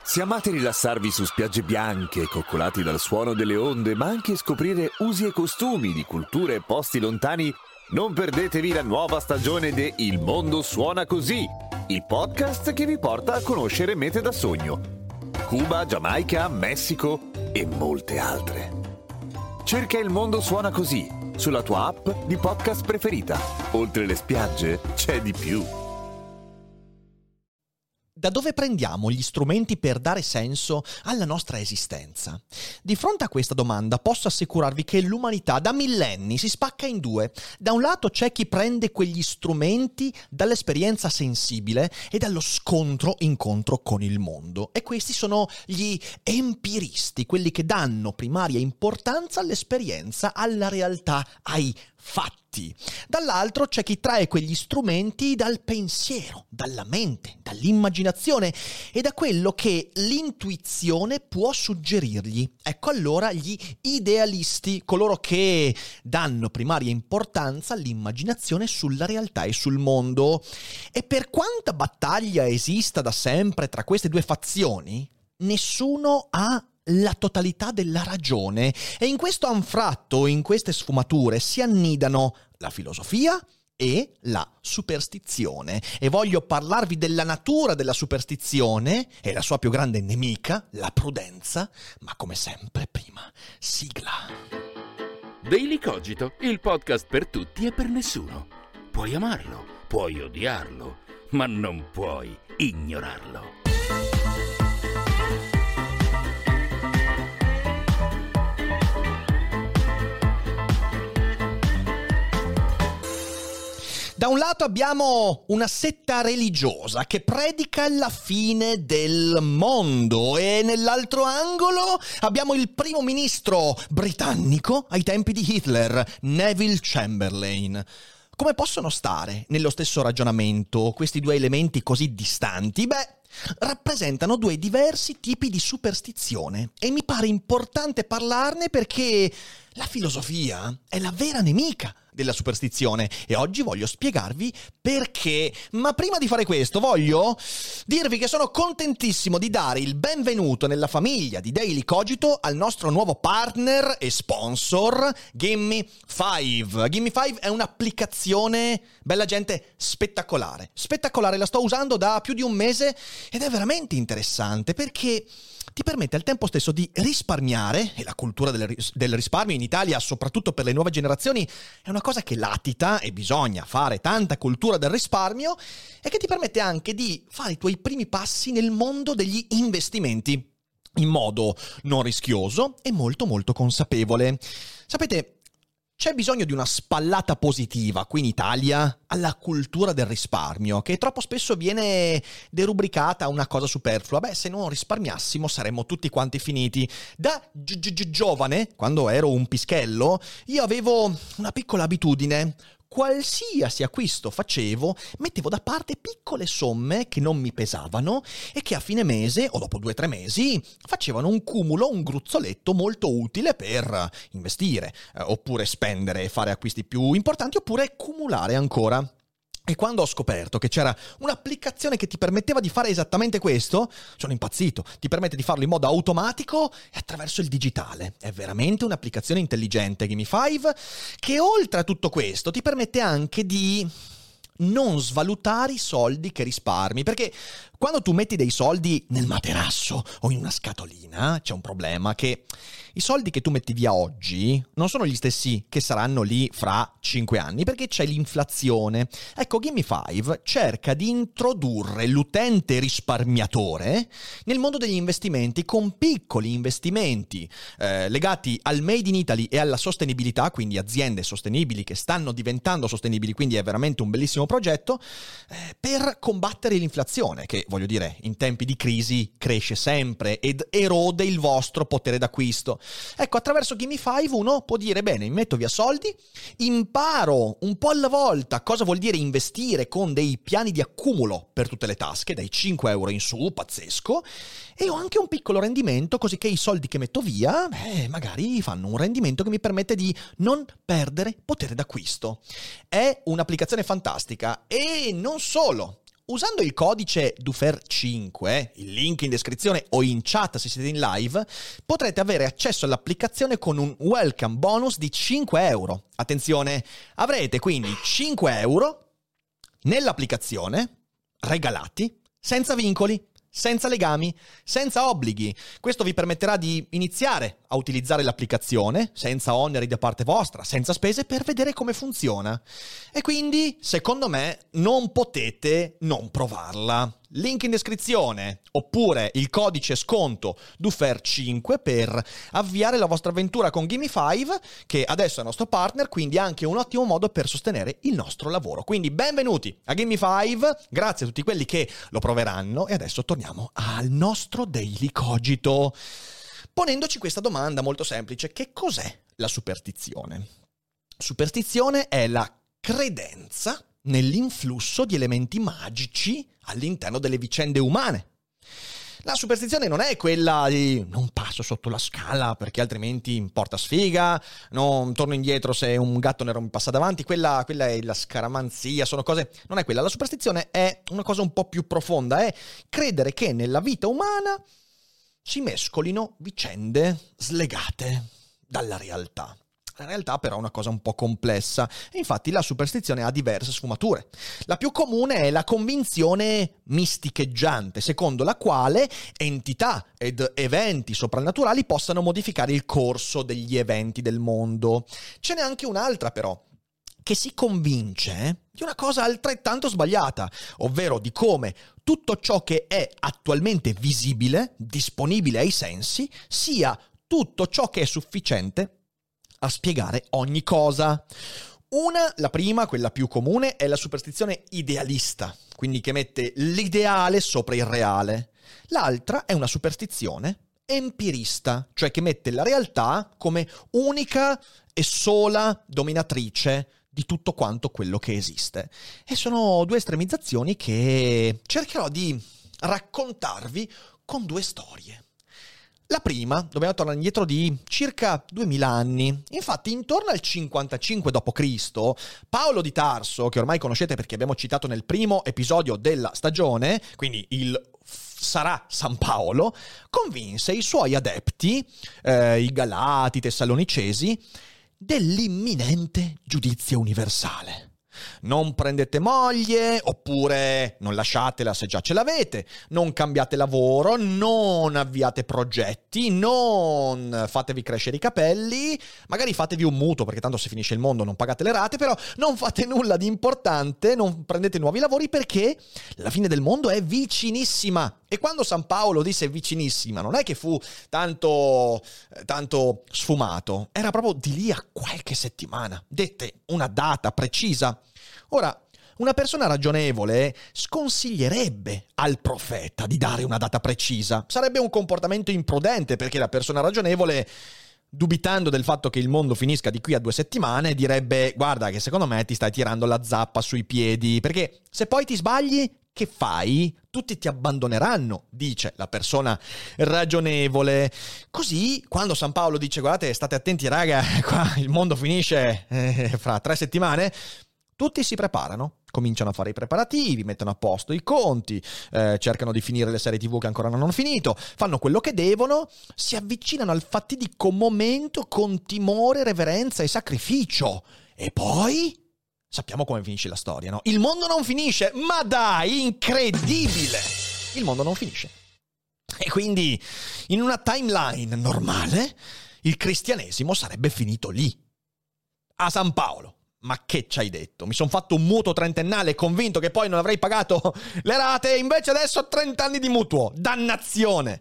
Se amate rilassarvi su spiagge bianche, coccolati dal suono delle onde, ma anche scoprire usi e costumi di culture e posti lontani, non perdetevi la nuova stagione de Il mondo suona così, il podcast che vi porta a conoscere mete da sogno. Cuba, Giamaica, Messico e molte altre. Cerca Il mondo suona così sulla tua app di podcast preferita. Oltre le spiagge c'è di più. Da dove prendiamo gli strumenti per dare senso alla nostra esistenza? Di fronte a questa domanda posso assicurarvi che l'umanità da millenni si spacca in due. Da un lato c'è chi prende quegli strumenti dall'esperienza sensibile e dallo incontro con il mondo. E questi sono gli empiristi, quelli che danno primaria importanza all'esperienza, alla realtà, ai fatti. Dall'altro c'è chi trae quegli strumenti dal pensiero, dalla mente, dall'immaginazione e da quello che l'intuizione può suggerirgli. Ecco allora gli idealisti, coloro che danno primaria importanza all'immaginazione sulla realtà e sul mondo. E per quanta battaglia esista da sempre tra queste due fazioni, nessuno ha la totalità della ragione, e in questo anfratto, in queste sfumature, si annidano la filosofia e la superstizione. E voglio parlarvi della natura della superstizione e la sua più grande nemica, la prudenza, ma come sempre prima, sigla. Daily Cogito, il podcast per tutti e per nessuno. Puoi amarlo, puoi odiarlo, ma non puoi ignorarlo. Da un lato abbiamo una setta religiosa che predica la fine del mondo e nell'altro angolo abbiamo il primo ministro britannico ai tempi di Hitler, Neville Chamberlain. Come possono stare nello stesso ragionamento questi due elementi così distanti? Beh, rappresentano due diversi tipi di superstizione e mi pare importante parlarne perché la filosofia è la vera nemica della superstizione e oggi voglio spiegarvi perché. Ma prima di fare questo voglio dirvi che sono contentissimo di dare il benvenuto nella famiglia di Daily Cogito al nostro nuovo partner e sponsor, Gimme5. Gimme5 è un'applicazione, bella gente, spettacolare. Spettacolare, la sto usando da più di un mese ed è veramente interessante perché ti permette al tempo stesso di risparmiare, e la cultura del risparmio in Italia, soprattutto per le nuove generazioni, è una cosa che latita e bisogna fare tanta cultura del risparmio, e che ti permette anche di fare i tuoi primi passi nel mondo degli investimenti in modo non rischioso e molto molto consapevole. Sapete, c'è bisogno di una spallata positiva qui in Italia alla cultura del risparmio, che troppo spesso viene derubricata a una cosa superflua. Beh, se non risparmiassimo saremmo tutti quanti finiti. Da giovane, quando ero un pischello, io avevo una piccola abitudine. Qualsiasi acquisto facevo, mettevo da parte piccole somme che non mi pesavano e che a fine mese, o dopo 2 o 3 mesi, facevano un cumulo, un gruzzoletto molto utile per investire, oppure spendere e fare acquisti più importanti, oppure cumulare ancora. E quando ho scoperto che c'era un'applicazione che ti permetteva di fare esattamente questo, sono impazzito. Ti permette di farlo in modo automatico e attraverso il digitale. È veramente un'applicazione intelligente, Gimme5, che oltre a tutto questo ti permette anche di non svalutare i soldi che risparmi, perché quando tu metti dei soldi nel materasso o in una scatolina c'è un problema, che i soldi che tu metti via oggi non sono gli stessi che saranno lì fra 5 anni, perché c'è l'inflazione. Ecco, Gimme5 cerca di introdurre l'utente risparmiatore nel mondo degli investimenti con piccoli investimenti legati al Made in Italy e alla sostenibilità, quindi aziende sostenibili che stanno diventando sostenibili, quindi è veramente un bellissimo progetto per combattere l'inflazione, che voglio dire in tempi di crisi cresce sempre ed erode il vostro potere d'acquisto. Ecco, attraverso Gimme5 uno può dire: bene, mi metto via soldi, imparo un po' alla volta cosa vuol dire investire con dei piani di accumulo per tutte le tasche, dai 5 euro in su, pazzesco, e ho anche un piccolo rendimento, così che i soldi che metto via, magari fanno un rendimento che mi permette di non perdere potere d'acquisto. È un'applicazione fantastica e non solo. Usando il codice DUFER5, il link in descrizione o in chat se siete in live, potrete avere accesso all'applicazione con un welcome bonus di 5 euro. Attenzione, avrete quindi 5 euro nell'applicazione, regalati, senza vincoli, senza legami, senza obblighi. Questo vi permetterà di iniziare a utilizzare l'applicazione senza oneri da parte vostra, senza spese, per vedere come funziona. E quindi, secondo me, non potete non provarla. Link in descrizione, oppure il codice sconto DUFER5 per avviare la vostra avventura con Gimme5, che adesso è il nostro partner, quindi anche un ottimo modo per sostenere il nostro lavoro. Quindi benvenuti a Gimme5, grazie a tutti quelli che lo proveranno, e adesso torniamo al nostro Daily Cogito, ponendoci questa domanda molto semplice: che cos'è la superstizione? Superstizione è la credenza nell'influsso di elementi magici all'interno delle vicende umane. La superstizione non è quella di non passo sotto la scala perché altrimenti porta sfiga, non torno indietro se un gatto nero mi passa davanti, quella è la scaramanzia, sono cose... Non è quella, la superstizione è una cosa un po' più profonda, è credere che nella vita umana si mescolino vicende slegate dalla realtà. La realtà però è una cosa un po' complessa e infatti la superstizione ha diverse sfumature. La più comune è la convinzione misticheggiante, secondo la quale entità ed eventi soprannaturali possano modificare il corso degli eventi del mondo. Ce n'è anche un'altra però, che si convince di una cosa altrettanto sbagliata, ovvero di come tutto ciò che è attualmente visibile, disponibile ai sensi, sia tutto ciò che è sufficiente a spiegare ogni cosa. La prima, quella più comune, è la superstizione idealista, quindi che mette l'ideale sopra il reale. L'altra è una superstizione empirista, cioè che mette la realtà come unica e sola dominatrice di tutto quanto quello che esiste. E sono due estremizzazioni che cercherò di raccontarvi con due storie. La prima, dobbiamo tornare indietro di circa 2000 anni. Infatti, intorno al 55 d.C., Paolo di Tarso, che ormai conoscete perché abbiamo citato nel primo episodio della stagione, quindi sarà San Paolo, convinse i suoi adepti, i Galati, i Tessalonicesi, dell'imminente giudizio universale. Non prendete moglie, oppure non lasciatela se già ce l'avete, non cambiate lavoro, non avviate progetti, non fatevi crescere i capelli, magari fatevi un mutuo perché tanto se finisce il mondo non pagate le rate, però non fate nulla di importante, non prendete nuovi lavori perché la fine del mondo è vicinissima. E quando San Paolo disse vicinissima, non è che fu tanto sfumato, era proprio di lì a qualche settimana. Dette una data precisa. Ora, una persona ragionevole sconsiglierebbe al profeta di dare una data precisa. Sarebbe un comportamento imprudente perché la persona ragionevole, dubitando del fatto che il mondo finisca di qui a 2 settimane, direbbe: guarda che secondo me ti stai tirando la zappa sui piedi, perché se poi ti sbagli, che fai? Tutti ti abbandoneranno, dice la persona ragionevole. Così, quando San Paolo dice: guardate, state attenti raga, qua il mondo finisce fra 3 settimane, tutti si preparano, cominciano a fare i preparativi, mettono a posto i conti, cercano di finire le serie TV che ancora non hanno finito, fanno quello che devono, si avvicinano al fatidico momento con timore, reverenza e sacrificio. E poi sappiamo come finisce la storia, no? Il mondo non finisce, ma dai, incredibile! Il mondo non finisce. E quindi, in una timeline normale, il cristianesimo sarebbe finito lì, a San Paolo. Ma che ci hai detto? Mi sono fatto un mutuo trentennale convinto che poi non avrei pagato le rate e invece adesso ho 30 anni di mutuo. Dannazione!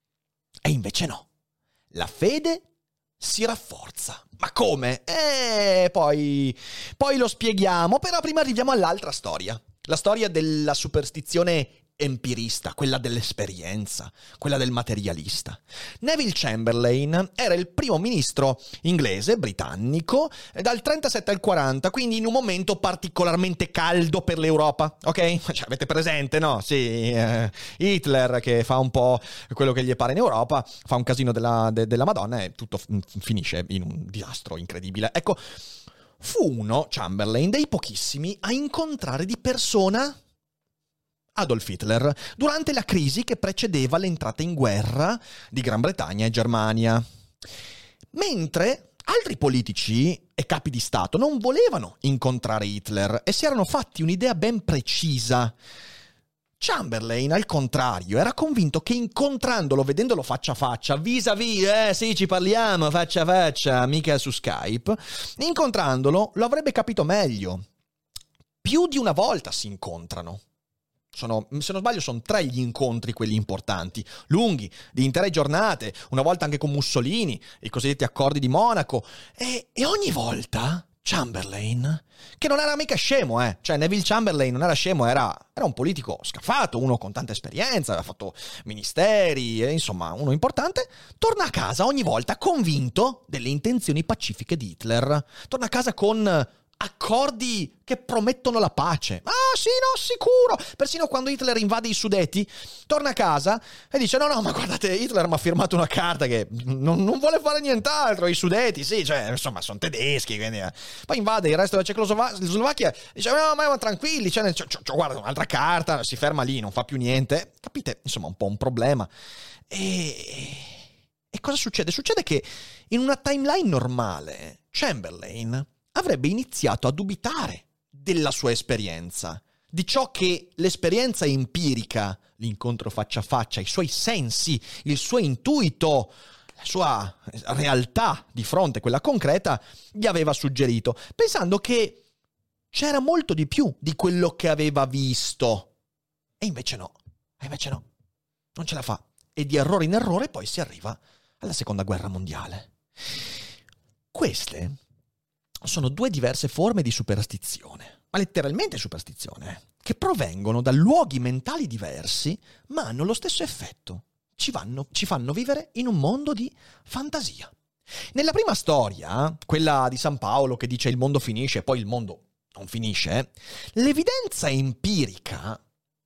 E invece no. La fede si rafforza. Ma come? Poi lo spieghiamo, però prima arriviamo all'altra storia. La storia della superstizione empirista, quella dell'esperienza, quella del materialista. Neville Chamberlain era il primo ministro inglese, britannico, dal 37 al 40, quindi in un momento particolarmente caldo per l'Europa, ok? Cioè, avete presente, no? Sì, Hitler che fa un po' quello che gli pare in Europa, fa un casino della Madonna e tutto finisce in un disastro incredibile. Ecco, fu Chamberlain, dei pochissimi a incontrare di persona Adolf Hitler, durante la crisi che precedeva l'entrata in guerra di Gran Bretagna e Germania. Mentre altri politici e capi di Stato non volevano incontrare Hitler e si erano fatti un'idea ben precisa. Chamberlain, al contrario, era convinto che incontrandolo, vedendolo faccia a faccia, vis-à-vis, sì, ci parliamo faccia a faccia, mica su Skype, incontrandolo lo avrebbe capito meglio. Più di una volta si incontrano. Se non sbaglio sono 3 gli incontri, quelli importanti, lunghi, di intere giornate, una volta anche con Mussolini, i cosiddetti accordi di Monaco, e ogni volta Chamberlain, che non era mica scemo, cioè Neville Chamberlain non era scemo, era un politico scafato, uno con tanta esperienza, aveva fatto ministeri, insomma uno importante, torna a casa ogni volta convinto delle intenzioni pacifiche di Hitler, torna a casa con accordi che promettono la pace. Ah sì, no, sicuro. Persino quando Hitler invade i Sudeti, torna a casa e dice no, ma guardate, Hitler mi ha firmato una carta che non vuole fare nient'altro, i Sudeti, sì, cioè, insomma, sono tedeschi, quindi. Poi invade il resto della Cecoslovacchia, dice no, ma tranquilli, guarda, un'altra carta, si ferma lì, non fa più niente. Capite? Insomma, un po' un problema. E cosa succede? Succede che in una timeline normale, Chamberlain avrebbe iniziato a dubitare della sua esperienza, di ciò che l'esperienza empirica, l'incontro faccia a faccia, i suoi sensi, il suo intuito, la sua realtà di fronte, quella concreta, gli aveva suggerito, pensando che c'era molto di più di quello che aveva visto. E invece no, non ce la fa. E di errore in errore poi si arriva alla Seconda Guerra Mondiale. Queste sono 2 diverse forme di superstizione, ma letteralmente superstizione, che provengono da luoghi mentali diversi, ma hanno lo stesso effetto. Ci fanno vivere in un mondo di fantasia. Nella prima storia, quella di San Paolo che dice il mondo finisce e poi il mondo non finisce, l'evidenza empirica,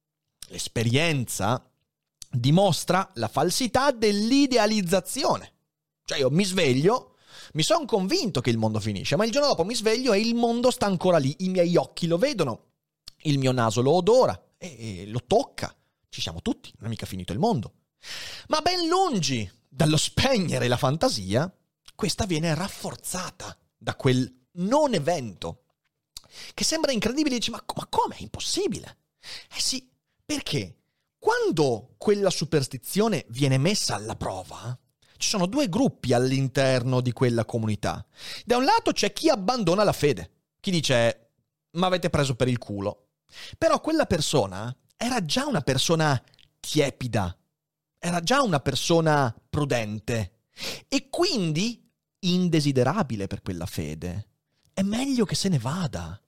l'esperienza, dimostra la falsità dell'idealizzazione. Cioè io mi sveglio, mi sono convinto che il mondo finisce, ma il giorno dopo mi sveglio e il mondo sta ancora lì, i miei occhi lo vedono, il mio naso lo odora e lo tocca, ci siamo tutti, non è mica finito il mondo. Ma ben lungi dallo spegnere la fantasia, questa viene rafforzata da quel non evento, che sembra incredibile, dici ma come? È impossibile. Sì, perché quando quella superstizione viene messa alla prova, ci sono 2 gruppi all'interno di quella comunità. Da un lato c'è chi abbandona la fede, chi dice ma avete preso per il culo. Però quella persona era già una persona tiepida, era già una persona prudente e quindi indesiderabile per quella fede. È meglio che se ne vada.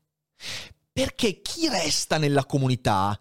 Perché chi resta nella comunità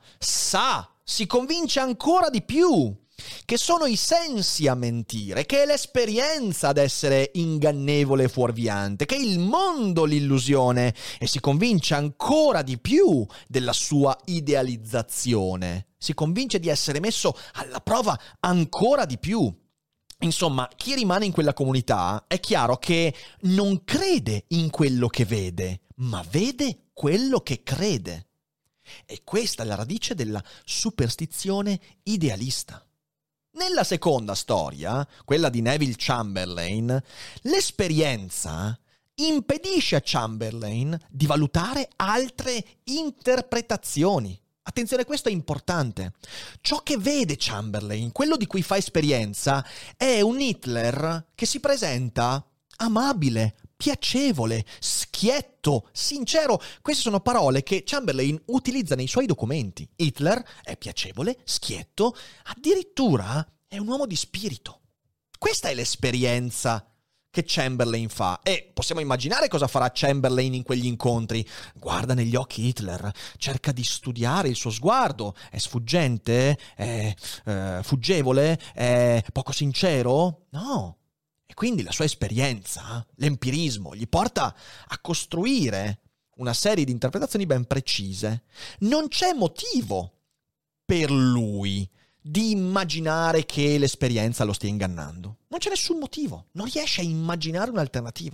si convince ancora di più che sono i sensi a mentire, che è l'esperienza ad essere ingannevole e fuorviante, che è il mondo l'illusione, e si convince ancora di più della sua idealizzazione, si convince di essere messo alla prova ancora di più. Insomma, chi rimane in quella comunità è chiaro che non crede in quello che vede, ma vede quello che crede. E questa è la radice della superstizione idealista. Nella seconda storia, quella di Neville Chamberlain, l'esperienza impedisce a Chamberlain di valutare altre interpretazioni. Attenzione, questo è importante. Ciò che vede Chamberlain, quello di cui fa esperienza, è un Hitler che si presenta amabile, piacevole, schietto, sincero. Queste sono parole che Chamberlain utilizza nei suoi documenti. Hitler è piacevole, schietto, addirittura è un uomo di spirito. Questa è l'esperienza che Chamberlain fa, e possiamo immaginare cosa farà Chamberlain in quegli incontri. Guarda negli occhi Hitler, cerca di studiare il suo sguardo, è sfuggente, è fuggevole, è poco sincero? No. E quindi la sua esperienza, l'empirismo, gli porta a costruire una serie di interpretazioni ben precise. Non c'è motivo per lui di immaginare che l'esperienza lo stia ingannando. Non c'è nessun motivo, non riesce a immaginare un'alternativa.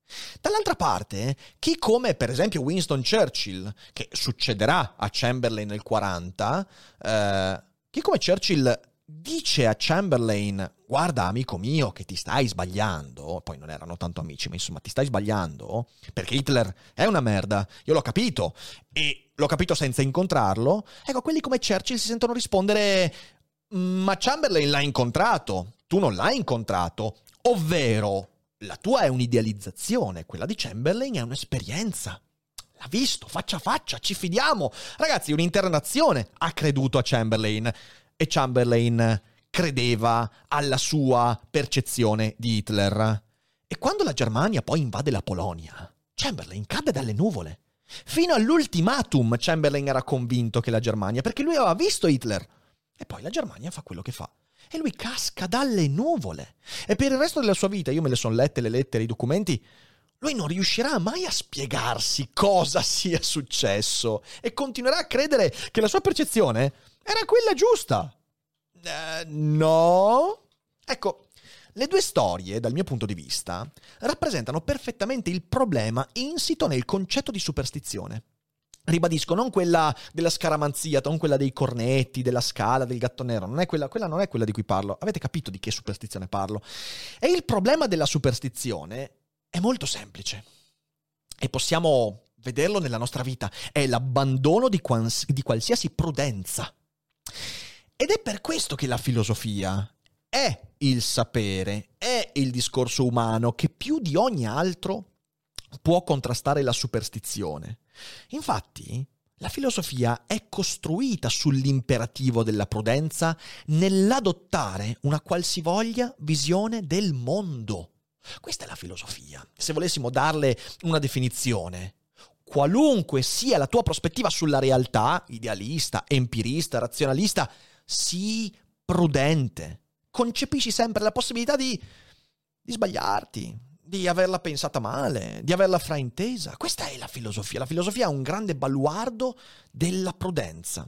Dall'altra parte, chi come per esempio Winston Churchill, che succederà a Chamberlain nel 40, chi come Churchill dice a Chamberlain: guarda amico mio che ti stai sbagliando, poi non erano tanto amici, ma insomma ti stai sbagliando, perché Hitler è una merda, io l'ho capito, e l'ho capito senza incontrarlo. Ecco, quelli come Churchill si sentono rispondere: ma Chamberlain l'ha incontrato, tu non l'hai incontrato, ovvero la tua è un'idealizzazione, quella di Chamberlain è un'esperienza. L'ha visto, faccia a faccia, ci fidiamo. Ragazzi, un'intera nazione ha creduto a Chamberlain e Chamberlain credeva alla sua percezione di Hitler. E quando la Germania poi invade la Polonia, Chamberlain cade dalle nuvole. Fino all'ultimatum Chamberlain era convinto che la Germania, perché lui aveva visto Hitler. E poi la Germania fa quello che fa. E lui casca dalle nuvole. E per il resto della sua vita, io me le sono lette le lettere, i documenti, lui non riuscirà mai a spiegarsi cosa sia successo e continuerà a credere che la sua percezione era quella giusta. No? Ecco, le due storie, dal mio punto di vista, rappresentano perfettamente il problema insito nel concetto di superstizione. Ribadisco, non quella della scaramanzia, non quella dei cornetti, della scala, del gatto nero, non è quella non è quella di cui parlo. Avete capito di che superstizione parlo? E il problema della superstizione è molto semplice e possiamo vederlo nella nostra vita. È l'abbandono di qualsiasi prudenza. Ed è per questo che la filosofia è il sapere, è il discorso umano che più di ogni altro può contrastare la superstizione. Infatti, la filosofia è costruita sull'imperativo della prudenza nell'adottare una qualsivoglia visione del mondo. Questa è la filosofia. Se volessimo darle una definizione, qualunque sia la tua prospettiva sulla realtà, idealista, empirista, razionalista, sii prudente. Concepisci sempre la possibilità di sbagliarti, di averla pensata male, di averla fraintesa. Questa è la filosofia. La filosofia è un grande baluardo della prudenza.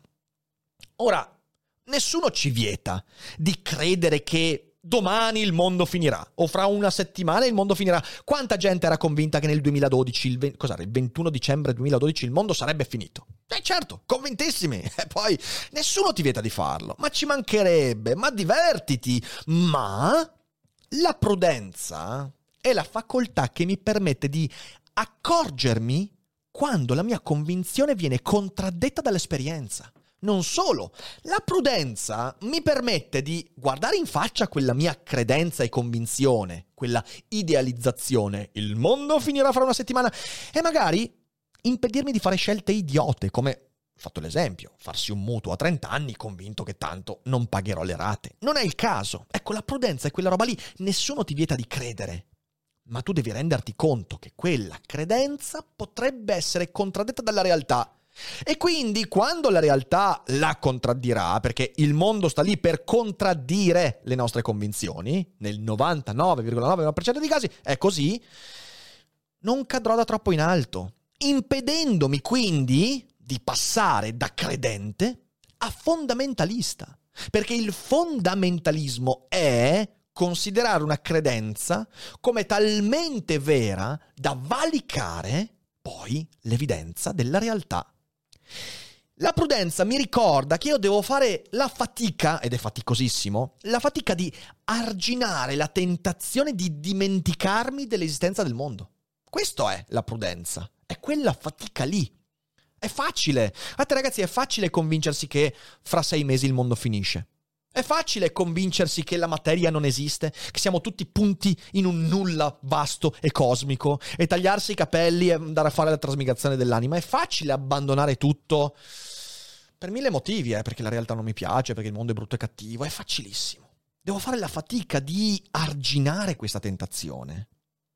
Ora, nessuno ci vieta di credere che domani il mondo finirà, o fra una settimana il mondo finirà. Quanta gente era convinta che nel 2012, il 21 dicembre 2012, il mondo sarebbe finito? Certo, convintissimi. E poi nessuno ti vieta di farlo. Ma ci mancherebbe, ma divertiti. Ma la prudenza è la facoltà che mi permette di accorgermi quando la mia convinzione viene contraddetta dall'esperienza. Non solo, la prudenza mi permette di guardare in faccia quella mia credenza e convinzione, quella idealizzazione, il mondo finirà fra una settimana, e magari impedirmi di fare scelte idiote, come, fatto l'esempio, farsi un mutuo a 30 anni convinto che tanto non pagherò le rate. Non è il caso. Ecco, la prudenza è quella roba lì, nessuno ti vieta di credere. Ma tu devi renderti conto che quella credenza potrebbe essere contraddetta dalla realtà. E quindi quando la realtà la contraddirà, perché il mondo sta lì per contraddire le nostre convinzioni, nel 99,9% dei casi è così, non cadrò da troppo in alto, impedendomi quindi di passare da credente a fondamentalista. Perché il fondamentalismo è considerare una credenza come talmente vera da valicare poi l'evidenza della realtà. La prudenza mi ricorda che io devo fare la fatica, ed è faticosissimo, la fatica di arginare la tentazione di dimenticarmi dell'esistenza del mondo. Questo è la prudenza, è quella fatica lì. È facile. A te ragazzi è facile convincersi che fra 6 mesi il mondo finisce. È facile convincersi che la materia non esiste, che siamo tutti punti in un nulla vasto e cosmico, e tagliarsi i capelli e andare a fare la trasmigrazione dell'anima. È facile abbandonare tutto per 1000 motivi, perché la realtà non mi piace, perché il mondo è brutto e cattivo. È facilissimo. Devo fare la fatica di arginare questa tentazione.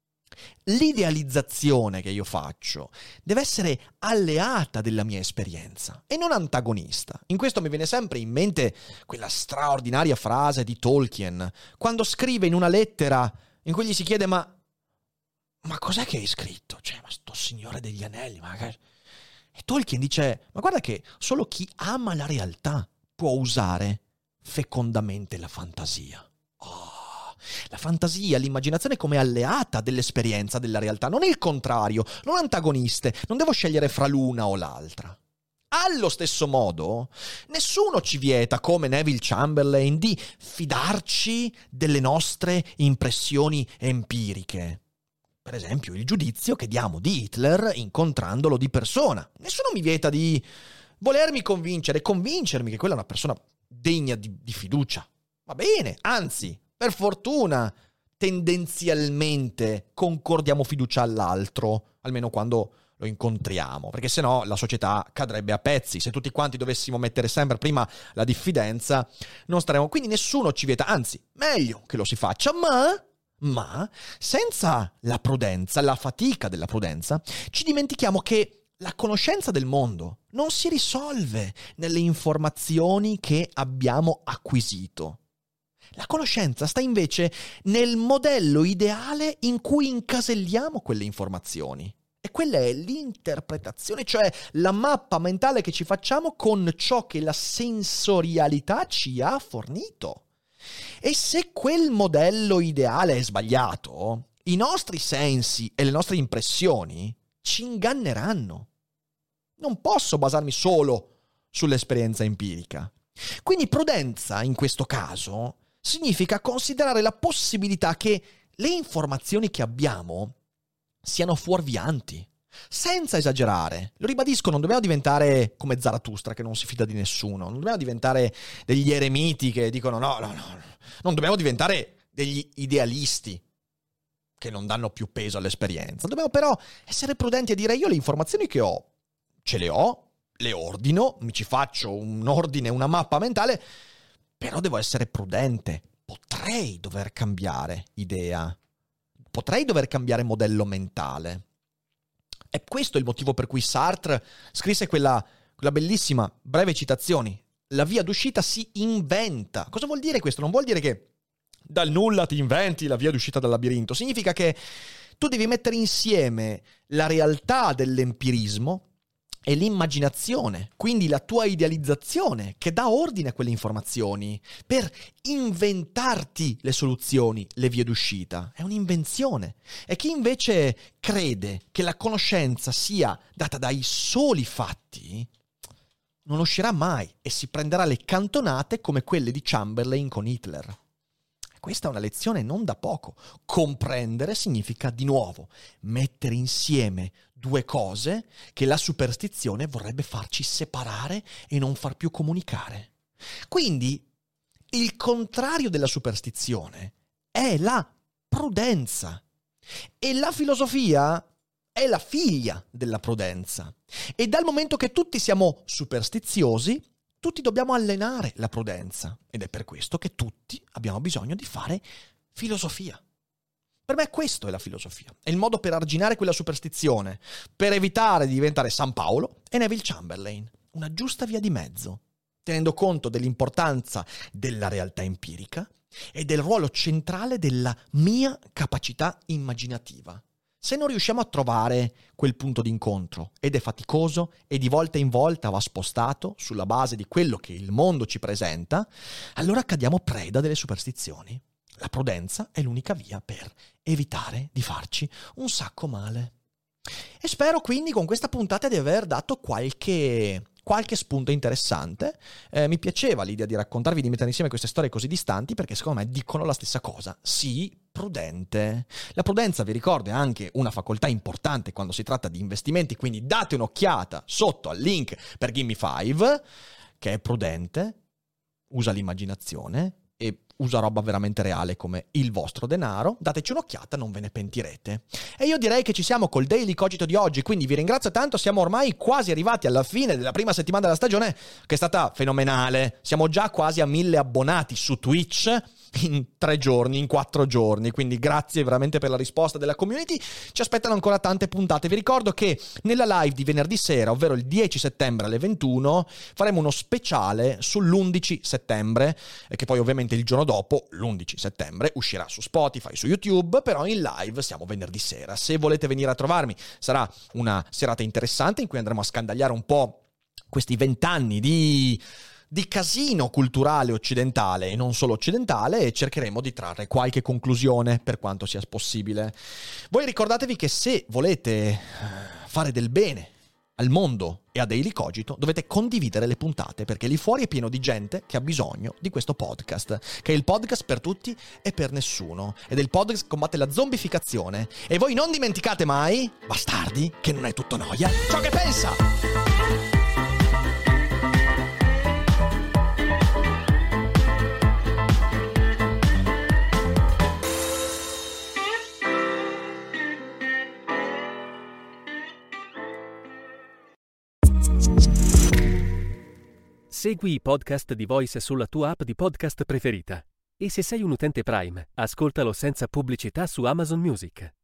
L'idealizzazione che io faccio deve essere alleata della mia esperienza e non antagonista. In questo mi viene sempre in mente quella straordinaria frase di Tolkien quando scrive in una lettera in cui gli si chiede ma cos'è che hai scritto? Cioè, ma sto Signore degli Anelli, E Tolkien dice, ma guarda che solo chi ama la realtà può usare fecondamente la fantasia. La fantasia, l'immaginazione come alleata dell'esperienza della realtà, non il contrario, non antagoniste, non devo scegliere fra l'una o l'altra. Allo stesso modo, nessuno ci vieta, come Neville Chamberlain, di fidarci delle nostre impressioni empiriche. Per esempio, il giudizio che diamo di Hitler incontrandolo di persona. Nessuno mi vieta di volermi convincermi che quella è una persona degna di fiducia. Va bene, anzi, per fortuna, tendenzialmente concordiamo fiducia all'altro, almeno quando lo incontriamo, perché sennò la società cadrebbe a pezzi. Se tutti quanti dovessimo mettere sempre prima la diffidenza, non staremo. Quindi nessuno ci vieta, anzi, meglio che lo si faccia, ma senza la prudenza, la fatica della prudenza, ci dimentichiamo che la conoscenza del mondo non si risolve nelle informazioni che abbiamo acquisito. La conoscenza sta invece nel modello ideale in cui incaselliamo quelle informazioni. E quella è l'interpretazione, cioè la mappa mentale che ci facciamo con ciò che la sensorialità ci ha fornito. E se quel modello ideale è sbagliato, i nostri sensi e le nostre impressioni ci inganneranno. Non posso basarmi solo sull'esperienza empirica. Quindi prudenza, in questo caso, significa considerare la possibilità che le informazioni che abbiamo siano fuorvianti, senza esagerare. Lo ribadisco, non dobbiamo diventare come Zarathustra, che non si fida di nessuno, non dobbiamo diventare degli eremiti che dicono no, non dobbiamo diventare degli idealisti che non danno più peso all'esperienza. Dobbiamo però essere prudenti e dire: io le informazioni che ho, ce le ho, le ordino, mi ci faccio un ordine, una mappa mentale, però devo essere prudente. Potrei dover cambiare idea, potrei dover cambiare modello mentale. E questo è il motivo per cui Sartre scrisse quella bellissima breve citazione: la via d'uscita si inventa. Cosa vuol dire questo? Non vuol dire che dal nulla ti inventi la via d'uscita dal labirinto. Significa che tu devi mettere insieme la realtà dell'empirismo e l'immaginazione, quindi la tua idealizzazione che dà ordine a quelle informazioni, per inventarti le soluzioni, le vie d'uscita. È un'invenzione. E chi invece crede che la conoscenza sia data dai soli fatti non uscirà mai e si prenderà le cantonate come quelle di Chamberlain con Hitler. Questa è una lezione non da poco. Comprendere significa, di nuovo, mettere insieme due cose che la superstizione vorrebbe farci separare e non far più comunicare. Quindi, il contrario della superstizione è la prudenza. E la filosofia è la figlia della prudenza. E dal momento che tutti siamo superstiziosi, tutti dobbiamo allenare la prudenza, ed è per questo che tutti abbiamo bisogno di fare filosofia. Per me questo è la filosofia, è il modo per arginare quella superstizione, per evitare di diventare San Paolo e Neville Chamberlain, una giusta via di mezzo, tenendo conto dell'importanza della realtà empirica e del ruolo centrale della mia capacità immaginativa. Se non riusciamo a trovare quel punto d'incontro, ed è faticoso e di volta in volta va spostato sulla base di quello che il mondo ci presenta, allora cadiamo preda delle superstizioni. La prudenza è l'unica via per evitare di farci un sacco male. E spero quindi con questa puntata di aver dato qualche spunto interessante. Mi piaceva l'idea di raccontarvi, di mettere insieme queste storie così distanti, perché secondo me dicono la stessa cosa. Sii prudente. La prudenza, vi ricordo, è anche una facoltà importante quando si tratta di investimenti, quindi date un'occhiata sotto al link per Gimme 5, che è prudente, usa l'immaginazione e usa roba veramente reale come il vostro denaro. Dateci un'occhiata, non ve ne pentirete. E io direi che ci siamo col Daily Cogito di oggi, quindi vi ringrazio tanto. Siamo ormai quasi arrivati alla fine della prima settimana della stagione, che è stata fenomenale. Siamo già quasi a 1000 abbonati su Twitch in 3 giorni, in 4 giorni, quindi grazie veramente per la risposta della community. Ci aspettano ancora tante puntate. Vi ricordo che nella live di venerdì sera, ovvero il 10 settembre alle 21, faremo uno speciale sull'11 settembre, che poi ovviamente il giorno dopo, l'11 settembre, uscirà su Spotify, su YouTube, però in live siamo venerdì sera. Se volete venire a trovarmi, sarà una serata interessante in cui andremo a scandagliare un po' questi 20 anni di di casino culturale occidentale e non solo occidentale, e cercheremo di trarre qualche conclusione per quanto sia possibile. Voi ricordatevi che se volete fare del bene al mondo e a Daily Cogito dovete condividere le puntate, perché lì fuori è pieno di gente che ha bisogno di questo podcast, che è il podcast per tutti e per nessuno, ed è il podcast che combatte la zombificazione. E voi non dimenticate mai, bastardi, che non è tutto noia ciò che pensa! Segui i podcast di Voice sulla tua app di podcast preferita. E se sei un utente Prime, ascoltalo senza pubblicità su Amazon Music.